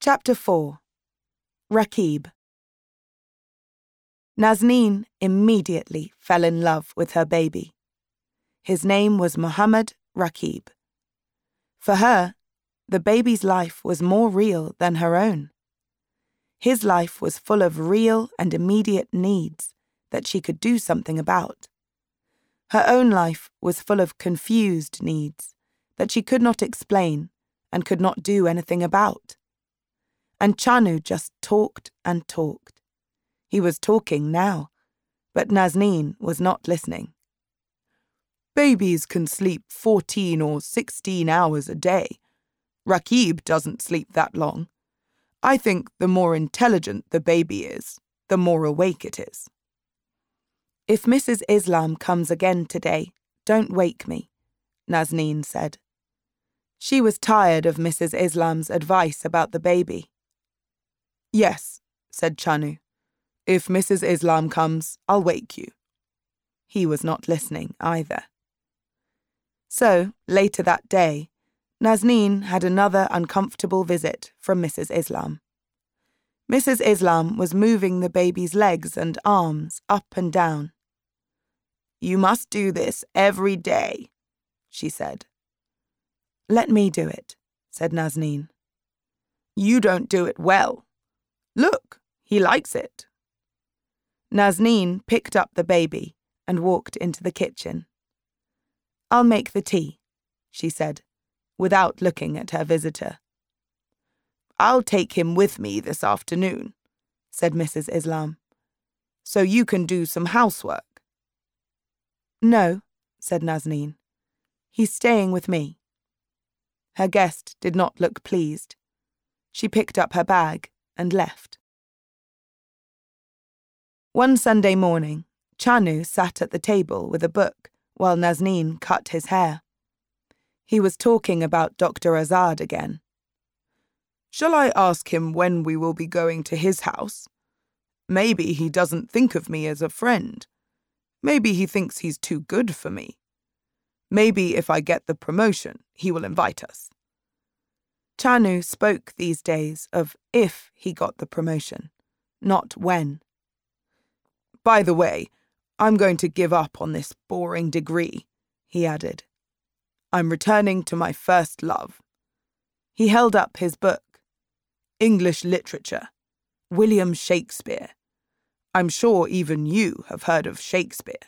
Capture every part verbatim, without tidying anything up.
Chapter four. Rakib. Nazneen immediately fell in love with her baby. His name was Muhammad Rakib. For her, the baby's life was more real than her own. His life was full of real and immediate needs that she could do something about. Her own life was full of confused needs that she could not explain and could not do anything about. And Chanu just talked and talked. He was talking now, but Nazneen was not listening. Babies can sleep fourteen or sixteen hours a day. Rakib doesn't sleep that long. I think the more intelligent the baby is, the more awake it is. If Missus Islam comes again today, don't wake me, Nazneen said. She was tired of Missus Islam's advice about the baby. Yes, said Chanu. If Missus Islam comes, I'll wake you. He was not listening either. So, later that day, Nazneen had another uncomfortable visit from Missus Islam. Missus Islam was moving the baby's legs and arms up and down. You must do this every day, she said. Let me do it, said Nazneen. You don't do it well. Look, he likes it. Nazneen picked up the baby and walked into the kitchen. I'll make the tea, she said, without looking at her visitor. I'll take him with me this afternoon, said Missus Islam, so you can do some housework. No, said Nazneen. He's staying with me. Her guest did not look pleased. She picked up her bag and left. One Sunday morning, Chanu sat at the table with a book while Nazneen cut his hair. He was talking about Doctor Azad again. Shall I ask him when we will be going to his house? Maybe he doesn't think of me as a friend. Maybe he thinks he's too good for me. Maybe if I get the promotion, he will invite us. Chanu spoke these days of if he got the promotion, not when. By the way, I'm going to give up on this boring degree, he added. I'm returning to my first love. He held up his book. English Literature, William Shakespeare. I'm sure even you have heard of Shakespeare.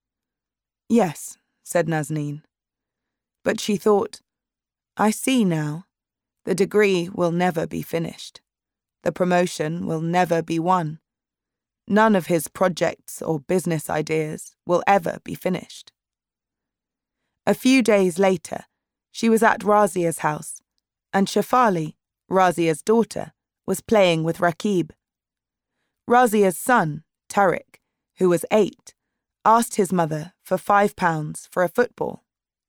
Yes, said Nazneen. But she thought, I see now. The degree will never be finished. The promotion will never be won. None of his projects or business ideas will ever be finished. A few days later, she was at Razia's house, and Shafali, Razia's daughter, was playing with Rakib. Razia's son, Tariq, who was eight, asked his mother for five pounds for a football.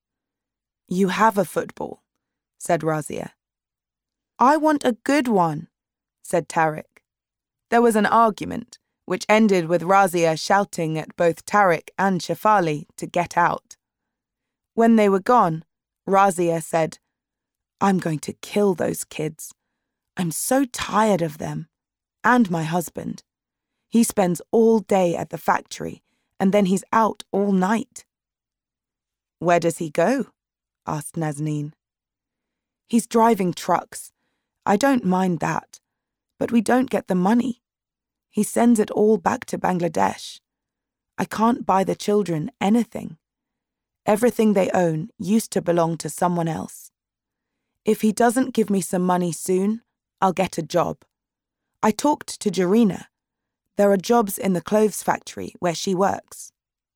You have a football, said Razia. I want a good one, said Tariq. There was an argument, which ended with Razia shouting at both Tariq and Shafali to get out. When they were gone, Razia said, I'm going to kill those kids. I'm so tired of them. And my husband. He spends all day at the factory, and then he's out all night. Where does he go? Asked Nazneen. He's driving trucks. I don't mind that, but we don't get the money. He sends it all back to Bangladesh. I can't buy the children anything. Everything they own used to belong to someone else. If he doesn't give me some money soon, I'll get a job. I talked to Jarina. There are jobs in the clothes factory where she works.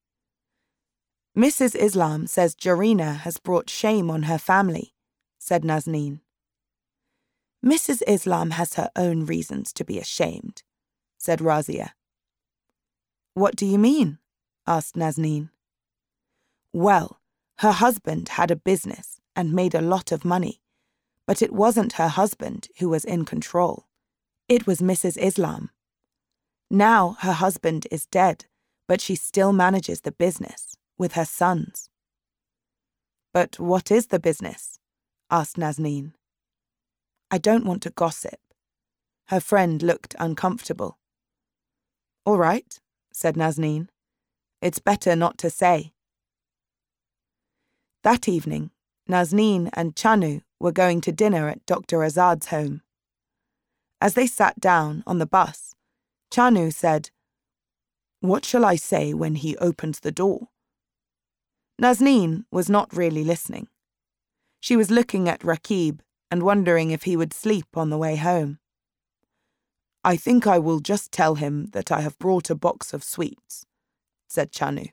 Missus Islam says Jarina has brought shame on her family, said Nazneen. Missus Islam has her own reasons to be ashamed, said Razia. What do you mean? Asked Nazneen. Well, her husband had a business and made a lot of money, but it wasn't her husband who was in control. It was Missus Islam. Now her husband is dead, but she still manages the business with her sons. But what is the business? Asked Nazneen. I don't want to gossip, Her friend looked uncomfortable. "All right," said Nazneen. "It's better not to say." That evening, Nazneen and Chanu were going to dinner at Doctor Azad's home. As they sat down on the bus, Chanu said, "What shall I say when he opens the door?" Nazneen was not really listening. She was looking at Rakib and wondering if he would sleep on the way home. "I think I will just tell him that I have brought a box of sweets," said Chanu.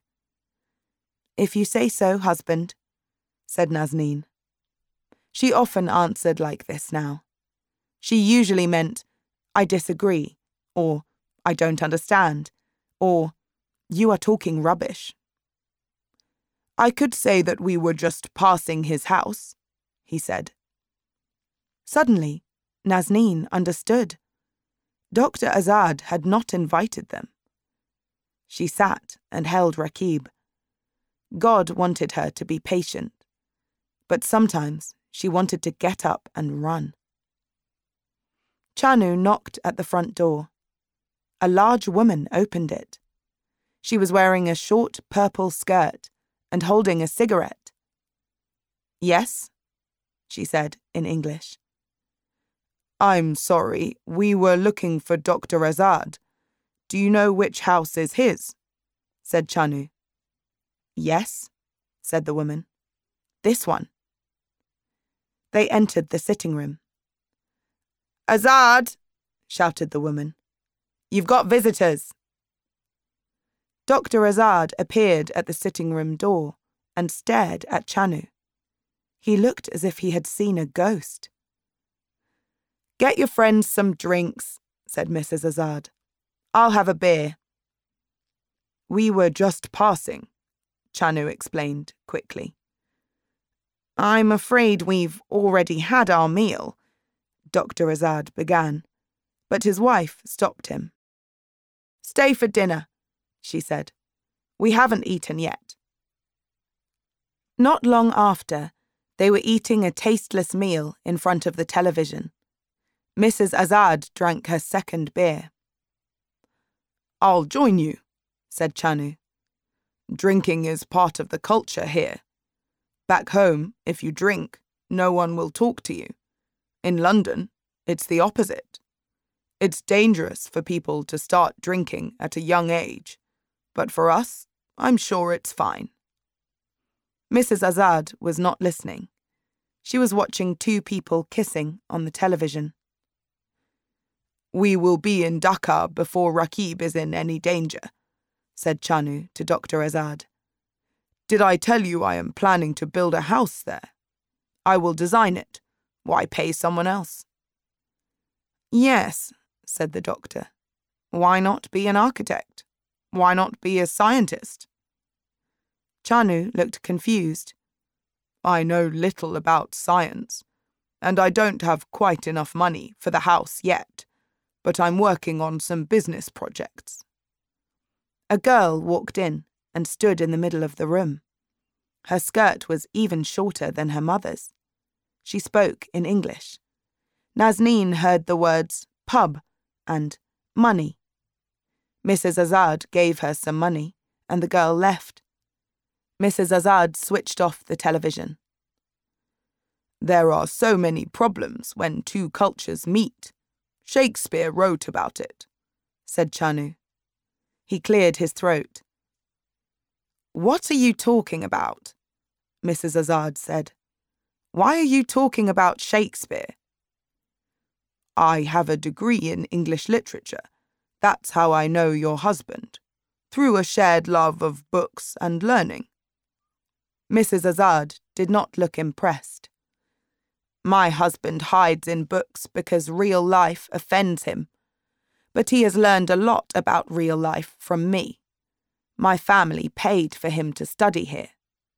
"If you say so, husband," said Nazneen. She often answered like this now. She usually meant, "I disagree," or "I don't understand," or "You are talking rubbish." "I could say that we were just passing his house," he said. Suddenly, Nazneen understood. Doctor Azad had not invited them. She sat and held Rakib. God wanted her to be patient, but sometimes she wanted to get up and run. Chanu knocked at the front door. A large woman opened it. She was wearing a short purple skirt and holding a cigarette. "Yes," she said in English. "I'm sorry, we were looking for Doctor Azad. Do you know which house is his?" said Chanu. "Yes," said the woman. "This one." They entered the sitting room. "Azad!" shouted the woman. "You've got visitors." Doctor Azad appeared at the sitting room door and stared at Chanu. He looked as if he had seen a ghost. "Get your friends some drinks," said Missus Azad. "I'll have a beer." "We were just passing," Chanu explained quickly. "I'm afraid we've already had our meal," Doctor Azad began, but his wife stopped him. "Stay for dinner," she said. "We haven't eaten yet." Not long after, they were eating a tasteless meal in front of the television. Missus Azad drank her second beer. "I'll join you," said Chanu. "Drinking is part of the culture here. Back home, if you drink, no one will talk to you. In London, it's the opposite. It's dangerous for people to start drinking at a young age, but for us, I'm sure it's fine." Missus Azad was not listening. She was watching two people kissing on the television. "We will be in Dhaka before Rakib is in any danger," said Chanu to Doctor Azad. "Did I tell you I am planning to build a house there? I will design it. Why pay someone else?" "Yes," said the doctor. "Why not be an architect? Why not be a scientist?" Chanu looked confused. "I know little about science, and I don't have quite enough money for the house yet, but I'm working on some business projects." A girl walked in and stood in the middle of the room. Her skirt was even shorter than her mother's. She spoke in English. Nazneen heard the words pub and money. Missus Azad gave her some money, and the girl left. Missus Azad switched off the television. "There are so many problems when two cultures meet. Shakespeare wrote about it," said Chanu. He cleared his throat. "What are you talking about?" Missus Azad said. "Why are you talking about Shakespeare?" "I have a degree in English literature. That's how I know your husband, through a shared love of books and learning." Missus Azad did not look impressed. "My husband hides in books because real life offends him, but he has learned a lot about real life from me. My family paid for him to study here."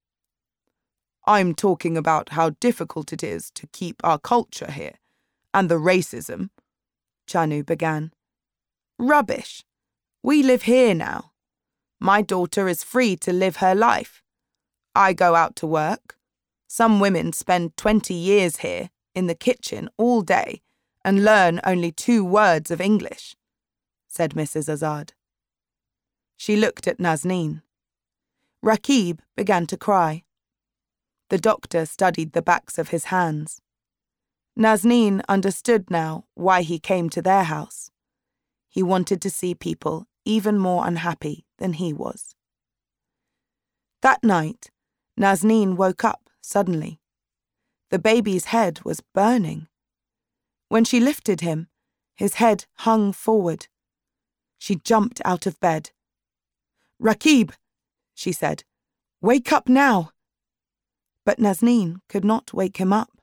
"I'm talking about how difficult it is to keep our culture here, and the racism," Chanu began. "Rubbish. We live here now. My daughter is free to live her life. I go out to work. Some women spend twenty years here, in the kitchen, all day, and learn only two words of English," said Missus Azad. She looked at Nazneen. Rakib began to cry. The doctor studied the backs of his hands. Nazneen understood now why he came to their house. He wanted to see people even more unhappy than he was. That night, Nazneen woke up suddenly. The baby's head was burning. When she lifted him, his head hung forward. She jumped out of bed. "Rakib," she said, "wake up now." But Nazneen could not wake him up.